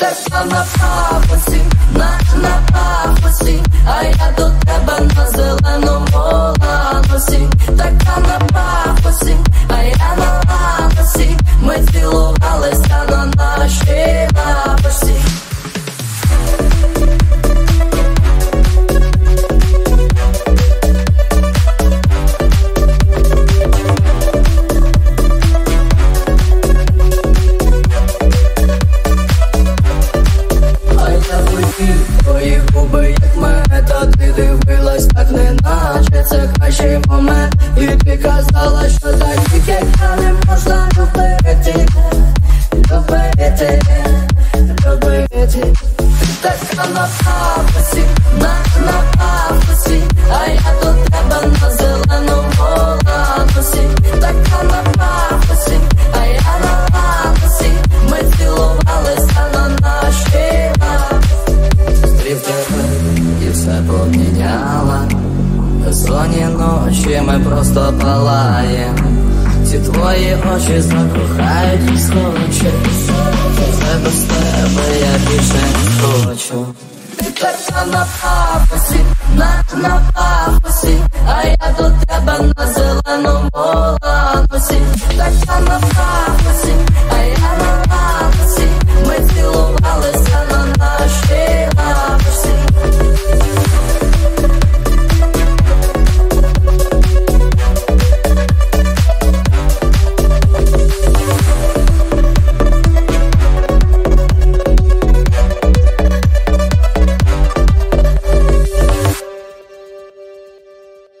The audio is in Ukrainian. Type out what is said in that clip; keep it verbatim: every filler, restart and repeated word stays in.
така на пафосі, на, на пафосі, а я до тебе на зеленому ланосі. Така на пафосі, а я на ланосі. Ми цілувалися на нашій лапосі. Твої губи, як мета, ти дивилась так, неначе це кращий момент. І ти казала, що таких, як я, не можна любити, любити, любити. Ти така на пафосі, на, на пафосі, а я до тебе на зеленому ланосі. Така на пафосі, а я на ланосі. Ми цілувалися на нашій лапосі. Зустрів тебе і все поміняла. Безсонні ночі ми просто палаєм. Ці твої очі закохають і схоче. Все без тебе я більше не хочу. Ти така на пафосі, на, на пафосі.